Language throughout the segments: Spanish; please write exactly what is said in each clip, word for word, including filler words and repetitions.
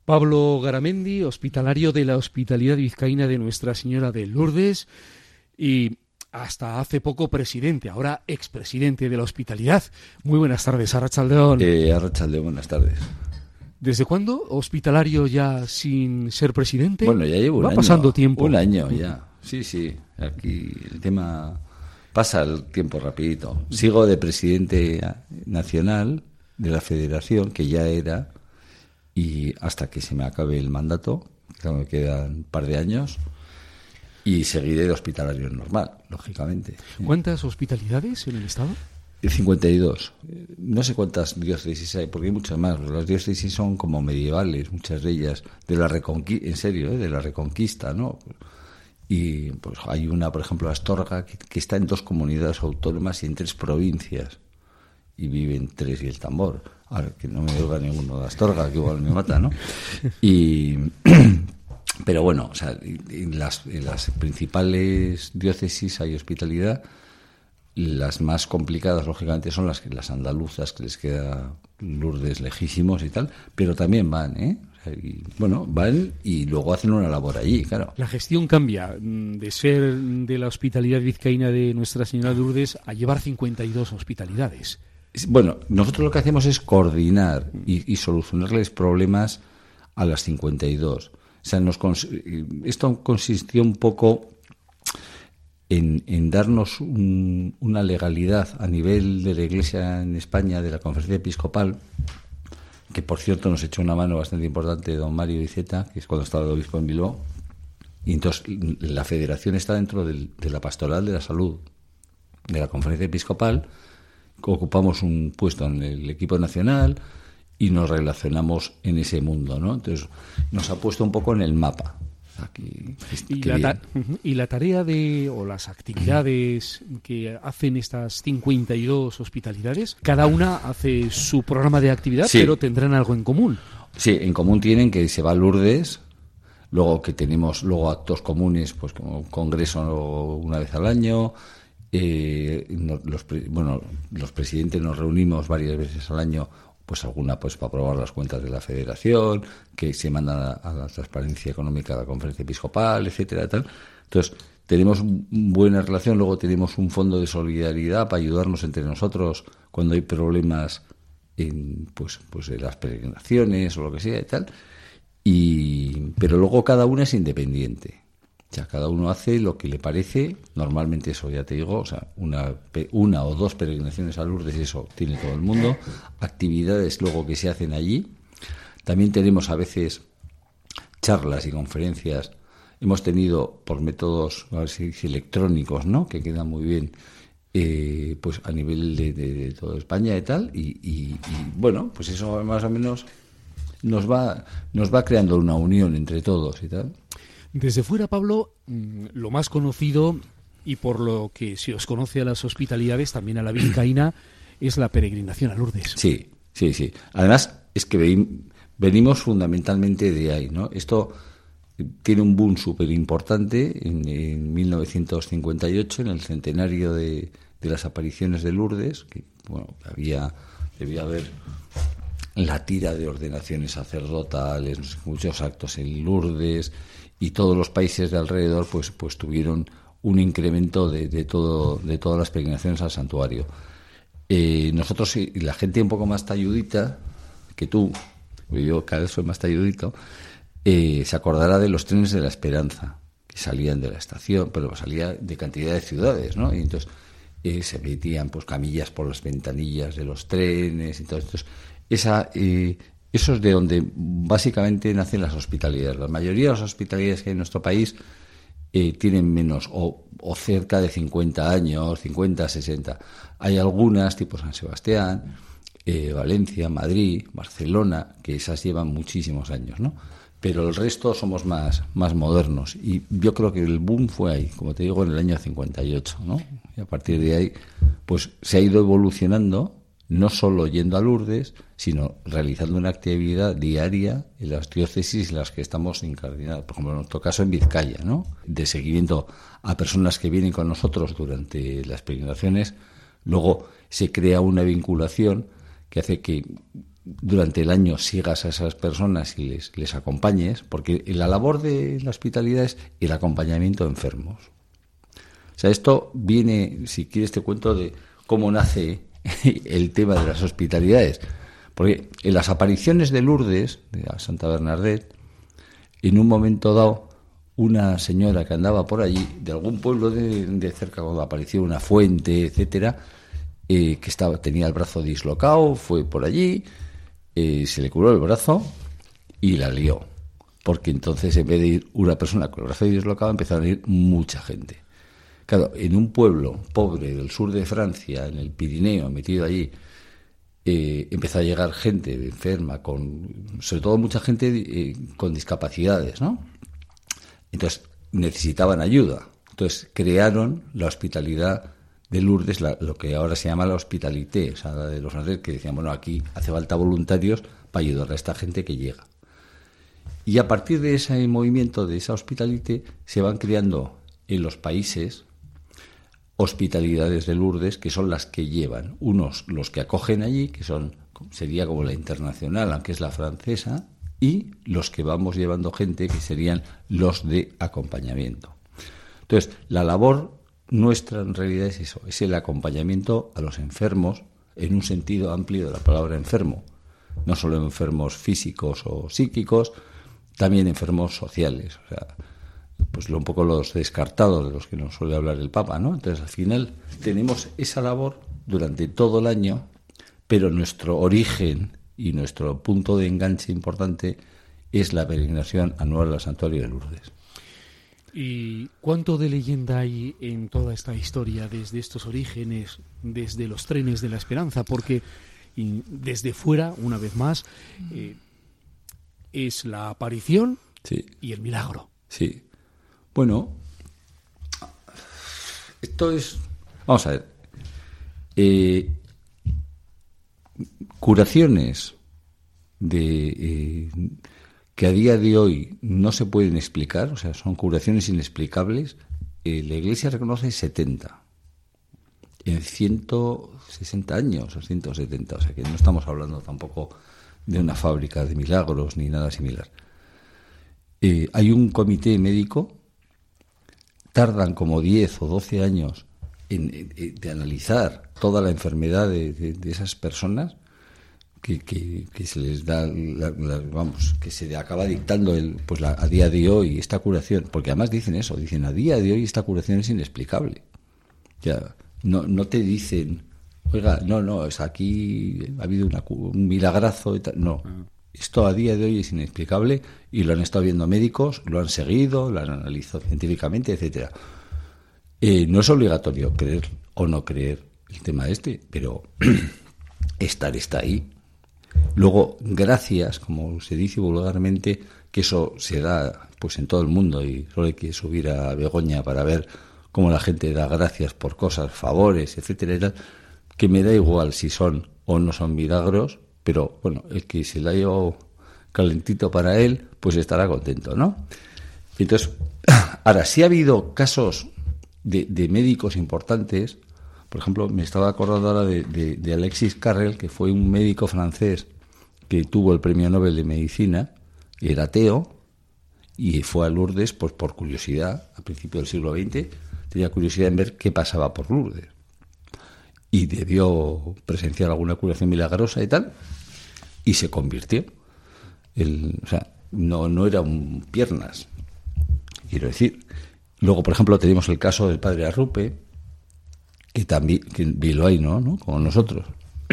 Pablo Garamendi, hospitalario de la Hospitalidad Vizcaína de Nuestra Señora de Lourdes y hasta hace poco presidente, ahora expresidente de la Hospitalidad. Muy buenas tardes, Arratsaldeon. Eh, Arratsaldeon, buenas tardes. ¿Desde cuándo hospitalario ya sin ser presidente? Bueno, ya llevo un Va año. pasando tiempo. Un año ya. Sí, sí. Aquí el tema pasa el tiempo rapidito. Sigo de presidente nacional de la Federación, que ya era, y hasta que se me acabe el mandato, que me quedan un par de años, y seguiré de hospitalario normal, lógicamente. ¿Cuántas hospitalidades en el Estado? cincuenta y dos. No sé cuántas diócesis hay, porque hay muchas más. Las diócesis son como medievales, muchas de ellas, de la Reconquista, en serio, ¿eh? de la Reconquista, ¿no? Y pues hay una, por ejemplo, Astorga, que, que está en dos comunidades autónomas y en tres provincias. Y viven tres y el tambor. Ahora, que no me oiga ninguno de Astorga, que igual me mata, ¿no? Y... Pero bueno, o sea, en las, en las principales diócesis hay hospitalidad. Las más complicadas, lógicamente, son las las andaluzas, que les queda Lourdes lejísimos y tal, pero también van, ¿eh? O sea, y, bueno, van y luego hacen una labor allí, claro. La gestión cambia de ser de la Hospitalidad Vizcaína de Nuestra Señora de Lourdes a llevar cincuenta y dos hospitalidades. Bueno, nosotros lo que hacemos es coordinar y, y solucionarles problemas a las cincuenta y dos. O sea, nos cons- esto consistió un poco en, en darnos un, una legalidad a nivel de la Iglesia en España, de la Conferencia Episcopal, que por cierto nos echó una mano bastante importante don Mario Iceta, que es cuando estaba el obispo en Bilbao, y entonces la federación está dentro del, de la Pastoral de la Salud de la Conferencia Episcopal, ocupamos un puesto en el equipo nacional y nos relacionamos en ese mundo, ¿no? Entonces nos ha puesto un poco en el mapa. Aquí, y, la ta- y la tarea de, o las actividades que hacen estas cincuenta y dos hospitalidades, cada una hace su programa de actividad, sí, pero tendrán algo en común. Sí, en común tienen que se va a Lourdes, luego que tenemos luego actos comunes, pues como un congreso una vez al año, eh, los, bueno, los presidentes nos reunimos varias veces al año, pues alguna pues para aprobar las cuentas de la Federación, que se mandan a, a la transparencia económica de la Conferencia Episcopal, etcétera, tal. Entonces, tenemos buena relación, luego tenemos un fondo de solidaridad para ayudarnos entre nosotros cuando hay problemas en pues pues en las peregrinaciones o lo que sea y tal. Y pero luego cada una es independiente. O sea, cada uno hace lo que le parece. Normalmente eso, ya te digo, o sea, una, una o dos peregrinaciones a Lourdes, eso tiene todo el mundo. Actividades luego que se hacen allí. También tenemos a veces charlas y conferencias. Hemos tenido por métodos, a ver si dice, electrónicos, ¿no? Que quedan muy bien, eh, pues a nivel de, de, de toda España y tal. Y, y, y bueno, pues eso más o menos nos va, nos va creando una unión entre todos y tal. Desde fuera, Pablo, lo más conocido, y por lo que se os conoce a las hospitalidades, también a la vizcaína, es la peregrinación a Lourdes. Sí, sí, sí. Además, es que venimos fundamentalmente de ahí, ¿no? Esto tiene un boom súper importante en, en mil novecientos cincuenta y ocho, en el centenario de, de las apariciones de Lourdes, que, bueno, había, debía haber la tira de ordenaciones sacerdotales, no sé, muchos actos en Lourdes, y todos los países de alrededor pues pues tuvieron un incremento de, de todo de todas las peregrinaciones al santuario. Eh, nosotros y la gente un poco más talludita que tú, yo cada vez soy más talludito, eh, se acordará de los trenes de la Esperanza que salían de la estación, pero salía de cantidad de ciudades, ¿no? Y entonces eh, se metían pues camillas por las ventanillas de los trenes y todo esto. Esa eh, Eso es de donde básicamente nacen las hospitalidades. La mayoría de las hospitalidades que hay en nuestro país eh, tienen menos o, o cerca de cincuenta años, cincuenta, sesenta. Hay algunas, tipo San Sebastián, eh, Valencia, Madrid, Barcelona, que esas llevan muchísimos años, ¿no? Pero el resto somos más, más modernos. Y yo creo que el boom fue ahí, como te digo, en el año cincuenta y ocho, ¿no? Y a partir de ahí, pues se ha ido evolucionando, no solo yendo a Lourdes, sino realizando una actividad diaria en las diócesis en las que estamos incardinados. Por ejemplo, en nuestro caso en Vizcaya, ¿no? De seguimiento a personas que vienen con nosotros durante las peregrinaciones. Luego se crea una vinculación que hace que durante el año sigas a esas personas y les, les acompañes, porque la labor de la hospitalidad es el acompañamiento a enfermos. O sea, esto viene, si quieres te cuento de cómo nace el tema de las hospitalidades. Porque en las apariciones de Lourdes, de Santa Bernadette, en un momento dado, una señora que andaba por allí, de algún pueblo de, de cerca, cuando apareció una fuente, etcétera, eh, que estaba tenía el brazo dislocado, fue por allí, eh, se le curó el brazo y la lió. Porque entonces, en vez de ir una persona con el brazo dislocado, empezaron a ir mucha gente. Claro, en un pueblo pobre del sur de Francia, en el Pirineo, metido allí, eh, empezó a llegar gente enferma, con, sobre todo mucha gente eh, con discapacidades, ¿no? Entonces necesitaban ayuda. Entonces crearon la hospitalidad de Lourdes, la, lo que ahora se llama la hospitalité, o sea, la de los franceses, que decían, bueno, aquí hace falta voluntarios para ayudar a esta gente que llega. Y a partir de ese movimiento, de esa hospitalité, se van creando en los países hospitalidades de Lourdes, que son las que llevan, unos los que acogen allí, que son sería como la internacional, aunque es la francesa, y los que vamos llevando gente, que serían los de acompañamiento. Entonces, la labor nuestra en realidad es eso, es el acompañamiento a los enfermos, en un sentido amplio de la palabra enfermo, no solo enfermos físicos o psíquicos, también enfermos sociales, o sea, pues un poco los descartados de los que nos suele hablar el Papa, ¿no? Entonces, al final, tenemos esa labor durante todo el año, pero nuestro origen y nuestro punto de enganche importante es la peregrinación anual al Santuario de Lourdes. ¿Y cuánto de leyenda hay en toda esta historia desde estos orígenes, desde los trenes de la esperanza? Porque y desde fuera, una vez más, eh, es la aparición sí. y el milagro. Sí. Bueno, esto es... Vamos a ver. Eh, curaciones de eh, que a día de hoy no se pueden explicar, o sea, son curaciones inexplicables, eh, la Iglesia reconoce setenta en ciento sesenta años o ciento setenta, o sea que no estamos hablando tampoco de una fábrica de milagros ni nada similar. Eh, hay un comité médico, tardan como diez o doce años en, en, de analizar toda la enfermedad de, de, de esas personas, que, que, que se les da, la, la, vamos, que se acaba dictando el, pues la, a día de hoy esta curación, porque además dicen eso, dicen a día de hoy esta curación es inexplicable. Ya, no, no te dicen, oiga, no, no, es aquí ha habido una, un milagrazo y tal, no. Esto a día de hoy es inexplicable y lo han estado viendo médicos, lo han seguido, lo han analizado científicamente, etcétera. Eh, no es obligatorio creer o no creer el tema este, pero estar está ahí. Luego, gracias, como se dice vulgarmente, que eso se da pues en todo el mundo y solo hay que subir a Begoña para ver cómo la gente da gracias por cosas, favores, etcétera, y tal, que me da igual si son o no son milagros, pero bueno, el que se la ha llevado calentito para él, pues estará contento, ¿no? Entonces, ahora, sí ha habido casos de, de médicos importantes. Por ejemplo, me estaba acordando ahora de, de, de Alexis Carrel, que fue un médico francés que tuvo el premio Nobel de Medicina, era ateo, y fue a Lourdes pues, por curiosidad, a principios del siglo veinte, tenía curiosidad en ver qué pasaba por Lourdes. Y debió presenciar alguna curación milagrosa y tal, y se convirtió. El, o sea, no, no eran piernas, quiero decir. Luego, por ejemplo, tenemos el caso del padre Arrupe, que también, que vilo ahí, ¿no? ¿no? Como nosotros.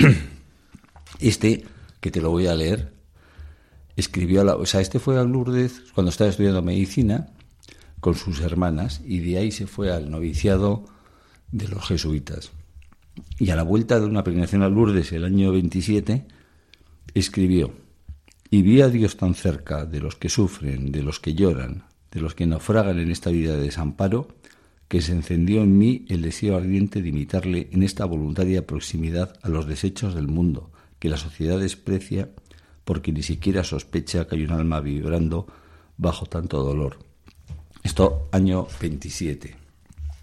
Este, que te lo voy a leer, escribió, a la, o sea, este fue a Lourdes cuando estaba estudiando medicina con sus hermanas, y de ahí se fue al noviciado de los jesuitas. Y a la vuelta de una peregrinación a Lourdes el año veintisiete, escribió: y vi a Dios tan cerca de los que sufren, de los que lloran, de los que naufragan en esta vida de desamparo, que se encendió en mí el deseo ardiente de imitarle en esta voluntaria proximidad a los desechos del mundo, que la sociedad desprecia porque ni siquiera sospecha que hay un alma vibrando bajo tanto dolor. Esto año veintisiete.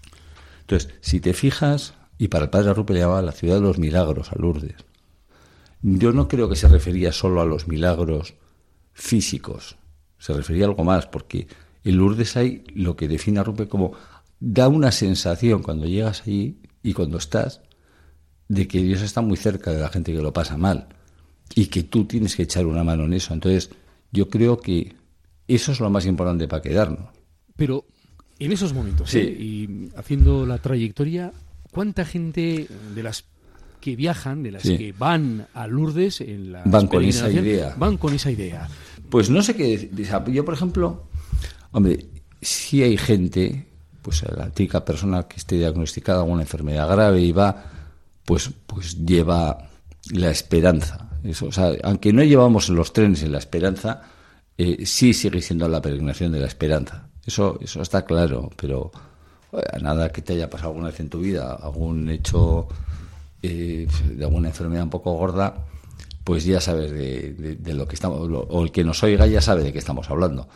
Entonces, si te fijas, y para el padre Arrupe le llamaba la ciudad de los milagros a Lourdes. yo no creo que se refería solo a los milagros físicos, se refería a algo más, porque en Lourdes hay lo que define a Rupe como, da una sensación cuando llegas allí y cuando estás, de que Dios está muy cerca de la gente que lo pasa mal y que tú tienes que echar una mano en eso. Entonces, yo creo que eso es lo más importante para quedarnos. Pero en esos momentos, sí. ¿eh? Y haciendo la trayectoria, ¿cuánta gente de las que viajan, de las sí. que van a Lourdes en la van con esa idea? Van con esa idea. Pues no sé qué. Yo, por ejemplo, hombre, si hay gente, pues la típica persona que esté diagnosticada con una enfermedad grave y va, pues, pues lleva la esperanza. Eso, o sea, aunque no llevamos en los trenes en la esperanza, eh, sí sigue siendo la peregrinación de la esperanza. Eso, eso está claro, pero a nada que te haya pasado alguna vez en tu vida, algún hecho eh, de alguna enfermedad un poco gorda, pues ya sabes de, de, de lo que estamos, o el que nos oiga ya sabe de qué estamos hablando.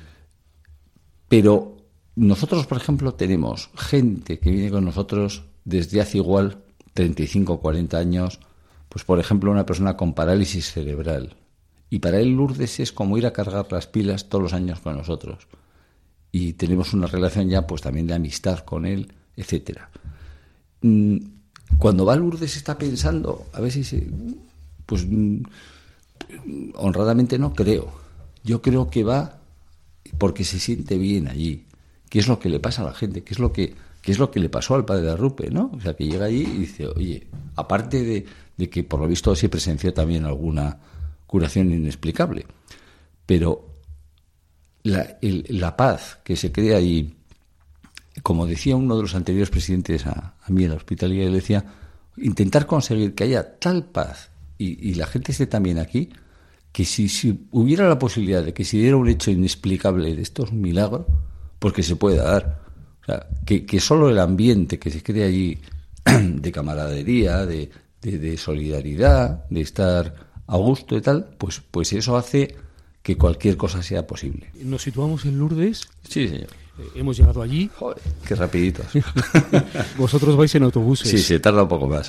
Pero nosotros, por ejemplo, tenemos gente que viene con nosotros desde hace igual treinta y cinco o cuarenta años, pues por ejemplo una persona con parálisis cerebral. Y para él Lourdes es como ir a cargar las pilas todos los años con nosotros. Y tenemos una relación ya pues también de amistad con él, etcétera. Cuando va a Lourdes está pensando, a ver si se... Pues honradamente no creo. Yo creo que va porque se siente bien allí. ¿Qué es lo que le pasa a la gente? ¿Qué es lo que, qué es lo que le pasó al padre de Rupe, ¿no? O sea, que llega allí y dice, oye, aparte de, de que por lo visto sí presenció también alguna curación inexplicable, pero la, el, la paz que se crea allí, como decía uno de los anteriores presidentes a, a mí en la hospitalidad, le decía, intentar conseguir que haya tal paz y, y la gente esté también aquí, que si, si hubiera la posibilidad de que se diera un hecho inexplicable de estos milagros, pues que se pueda dar. O sea, que, que solo el ambiente que se crea allí de camaradería, de, de, de solidaridad, de estar a gusto y tal, pues, pues eso hace que cualquier cosa sea posible. Nos situamos en Lourdes. Sí, señor. Eh, hemos llegado allí. Joder, qué rapiditos. Vosotros vais en autobuses. Sí, se tarda un poco más.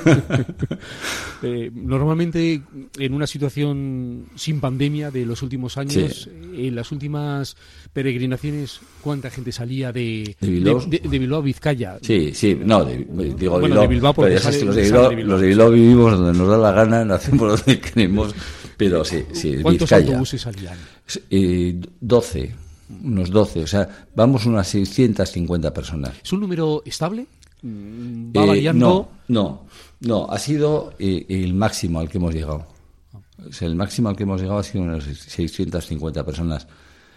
eh, normalmente, en una situación sin pandemia de los últimos años, sí. en las últimas peregrinaciones, ¿cuánta gente salía de, ¿De Bilbao? de, de, de Bilbao a Vizcaya? Sí, sí, no, de, digo bueno, Bilbao, de Bilbao porque pero ya sale, sabes que los de Bilbao, Bilbao, los de Bilbao vivimos donde nos da la gana, nacemos donde queremos, pero sí, sí, ¿Cuántos Vizcaya. autobuses salían? Eh, doce. Unos doce, o sea, vamos unas seiscientas cincuenta personas. ¿Es un número estable? ¿Va Eh, variando? No, no, no, ha sido eh, el máximo al que hemos llegado. O sea, el máximo al que hemos llegado ha sido unas seiscientas cincuenta personas.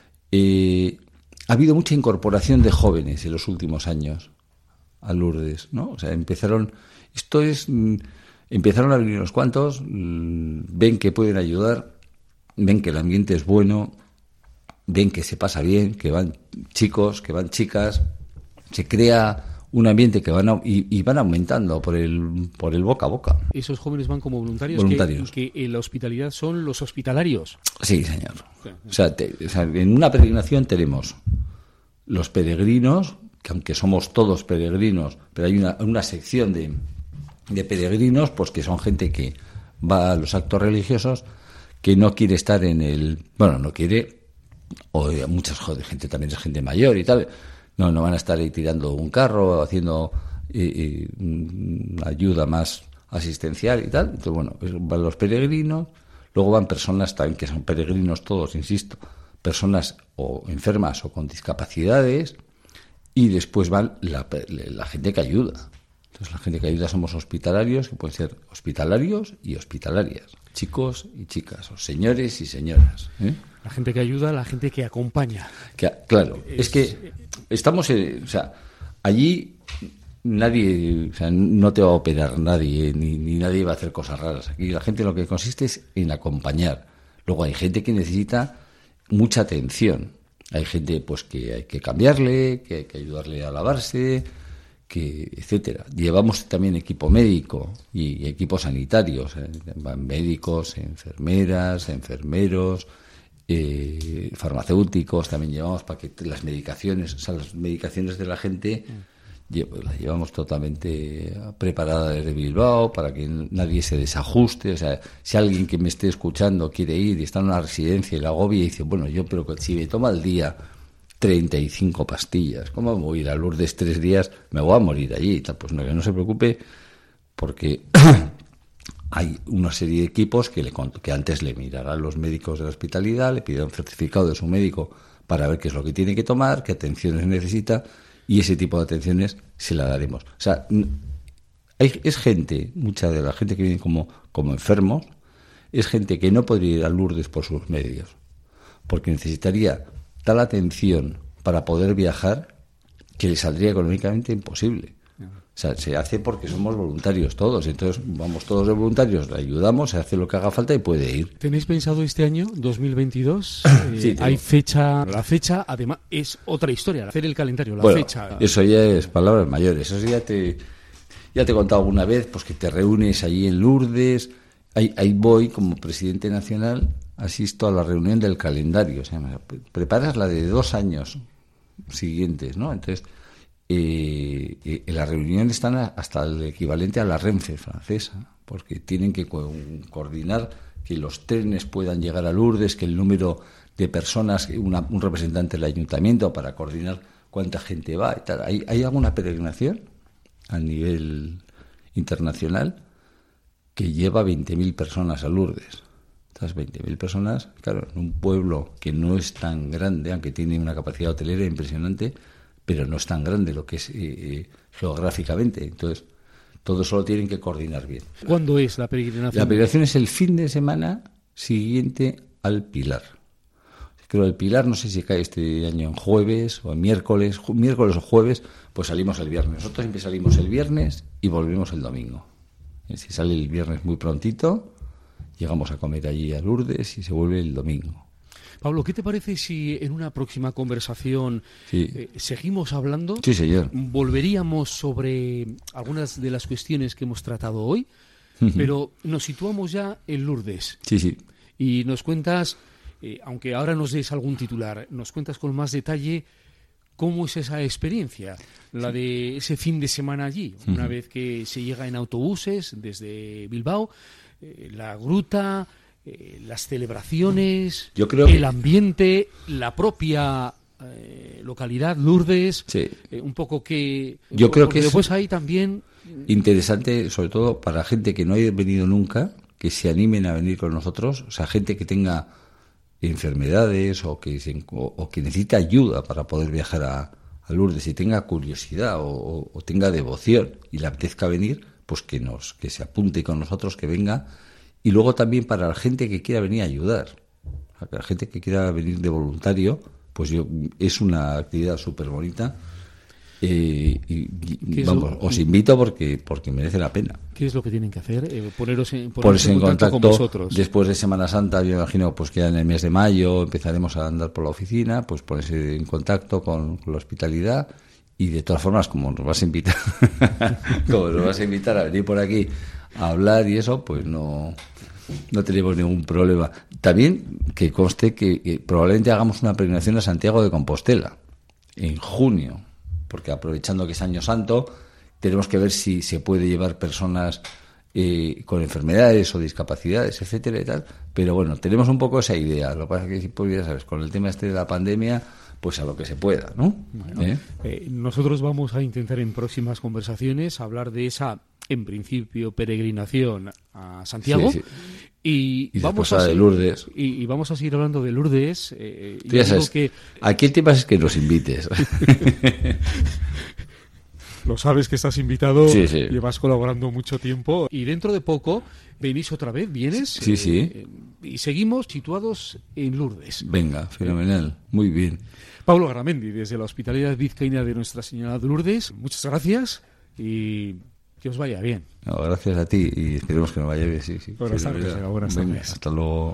Eh, ha habido mucha incorporación de jóvenes en los últimos años a Lourdes, ¿no? O sea, empezaron, esto es, mm, empezaron a venir unos cuantos, mm, ven que pueden ayudar, ven que el ambiente es bueno, ven que se pasa bien, que van chicos, que van chicas, se crea un ambiente que van a, y, y van aumentando por el por el boca a boca. Esos jóvenes van como voluntarios, voluntarios. Que, que en la hospitalidad son los hospitalarios. Sí, señor. O sea, te, o sea, en una peregrinación tenemos los peregrinos, que aunque somos todos peregrinos, pero hay una, una sección de, de peregrinos, pues que son gente que va a los actos religiosos, que no quiere estar en el... Bueno, no quiere... o mucha gente también es gente mayor y tal, no no van a estar ahí tirando un carro, haciendo eh, eh, ayuda más asistencial y tal. Entonces, bueno, van los peregrinos, luego van personas también que son peregrinos todos, insisto, personas o enfermas o con discapacidades, y después van la, la gente que ayuda. Entonces, la gente que ayuda somos hospitalarios, que pueden ser hospitalarios y hospitalarias, chicos y chicas, o señores y señoras, ¿eh? La gente que ayuda, la gente que acompaña. Que, claro, es, es que estamos, en, o sea, allí nadie, o sea, no te va a operar nadie, ni, ni nadie va a hacer cosas raras. Aquí la gente lo que consiste es en acompañar. Luego hay gente que necesita mucha atención. Hay gente pues que hay que cambiarle, que hay que ayudarle a lavarse, que etcétera. Llevamos también equipo médico y, y equipo sanitario, o sea, van médicos, enfermeras, enfermeros, eh, farmacéuticos también llevamos para que las medicaciones, o sea, las medicaciones de la gente la llevamos totalmente preparada desde Bilbao para que nadie se desajuste. O sea, si alguien que me esté escuchando quiere ir y está en una residencia y la agobia y dice, bueno, yo pero si me toma al día treinta y cinco pastillas, ¿cómo me voy a ir a Lourdes tres días? Me voy a morir allí. Pues no, que no se preocupe, porque hay una serie de equipos que, le, que antes le mirarán los médicos de la hospitalidad, le pidieron un certificado de su médico para ver qué es lo que tiene que tomar, qué atenciones necesita, y ese tipo de atenciones se la daremos. O sea, hay, es gente, mucha de la gente que viene como, como enfermos, es gente que no podría ir a Lourdes por sus medios, porque necesitaría tal atención para poder viajar que le saldría económicamente imposible. O sea, se hace porque somos voluntarios todos, entonces vamos todos de voluntarios, le ayudamos, se hace lo que haga falta y puede ir. ¿Tenéis pensado este año, dos mil veintidós? Eh, Sí, hay fecha, la fecha además es otra historia, hacer el calendario, la bueno, fecha. Eso ya es palabras mayores, eso ya te, ya te he contado alguna vez, pues que te reúnes allí en Lourdes, ahí, ahí voy como presidente nacional, asisto a la reunión del calendario, o sea, preparas la de dos años siguientes, ¿no? Entonces, Eh, eh, en la reunión están hasta el equivalente a la Renfe francesa, porque tienen que co- coordinar que los trenes puedan llegar a Lourdes, que el número de personas, una, un representante del ayuntamiento para coordinar cuánta gente va y tal. ¿Hay, hay alguna peregrinación a nivel internacional que lleva veinte mil personas a Lourdes? Estas veinte mil personas, claro, en un pueblo que no es tan grande, aunque tiene una capacidad hotelera impresionante, pero no es tan grande lo que es eh, eh, geográficamente. Entonces, todo eso lo tienen que coordinar bien. ¿Cuándo es la peregrinación? La peregrinación es el fin de semana siguiente al Pilar. Creo que el Pilar, no sé si cae este año en jueves o en miércoles, ju- miércoles o jueves, pues salimos el viernes. Nosotros siempre salimos el viernes y volvemos el domingo. Si sale el viernes muy prontito, llegamos a comer allí a Lourdes y se vuelve el domingo. Pablo, ¿qué te parece si en una próxima conversación Sí. eh, seguimos hablando? Sí, señor. Volveríamos sobre algunas de las cuestiones que hemos tratado hoy, pero nos situamos ya en Lourdes. Sí, sí. Y nos cuentas, eh, aunque ahora nos des algún titular, nos cuentas con más detalle cómo es esa experiencia, la de ese fin de semana allí, una uh-huh. vez que se llega en autobuses desde Bilbao, eh, la gruta, eh, las celebraciones, Yo creo el que... ambiente, la propia eh, localidad, Lourdes, sí. eh, un poco que... Yo creo que después es hay también... interesante, sobre todo para gente que no haya venido nunca, que se animen a venir con nosotros, o sea, gente que tenga enfermedades o que se, o, o que necesita ayuda para poder viajar a, a Lourdes y tenga curiosidad o, o tenga devoción y le apetezca venir, pues que nos que se apunte con nosotros, que venga. Y luego también para la gente que quiera venir a ayudar, o sea, la gente que quiera venir de voluntario, pues yo es una actividad súper bonita. Eh, y, y vamos, lo, os invito porque porque merece la pena. ¿Qué es lo que tienen que hacer? Eh, poneros en, ponerse en contacto, contacto con vosotros. Después de Semana Santa, yo imagino, pues que en el mes de mayo empezaremos a andar por la oficina, pues ponerse en contacto con, con la hospitalidad. Y de todas formas, como nos vas a invitar, como nos vas a invitar a venir por aquí a hablar y eso, pues no, no tenemos ningún problema. También que conste que, que probablemente hagamos una peregrinación a Santiago de Compostela en junio, porque aprovechando que es Año Santo, tenemos que ver si se puede llevar personas eh, con enfermedades o discapacidades, etcétera y tal. Pero bueno, tenemos un poco esa idea. Lo que pasa es que, pues ya sabes, con el tema este de la pandemia, pues a lo que se pueda, ¿no? Bueno, ¿Eh? Eh, nosotros vamos a intentar en próximas conversaciones hablar de esa, en principio, peregrinación a Santiago. Sí, sí. Y, y vamos a a de Lourdes. Y, y vamos a seguir hablando de Lourdes. Eh, Tú ya sabes, que... aquí el tema es que nos invites. Lo sabes que estás invitado, sí, sí. Llevas colaborando mucho tiempo y dentro de poco venís otra vez, vienes. Sí, sí. Eh, y seguimos situados en Lourdes. Venga, fenomenal, muy bien. Pablo Garamendi, desde la Hospitalidad Vizcaína de Nuestra Señora de Lourdes, muchas gracias y que os vaya bien. No, gracias a ti y esperemos que nos vaya bien, sí, sí. Buenas tardes, buenas tardes. Hasta luego.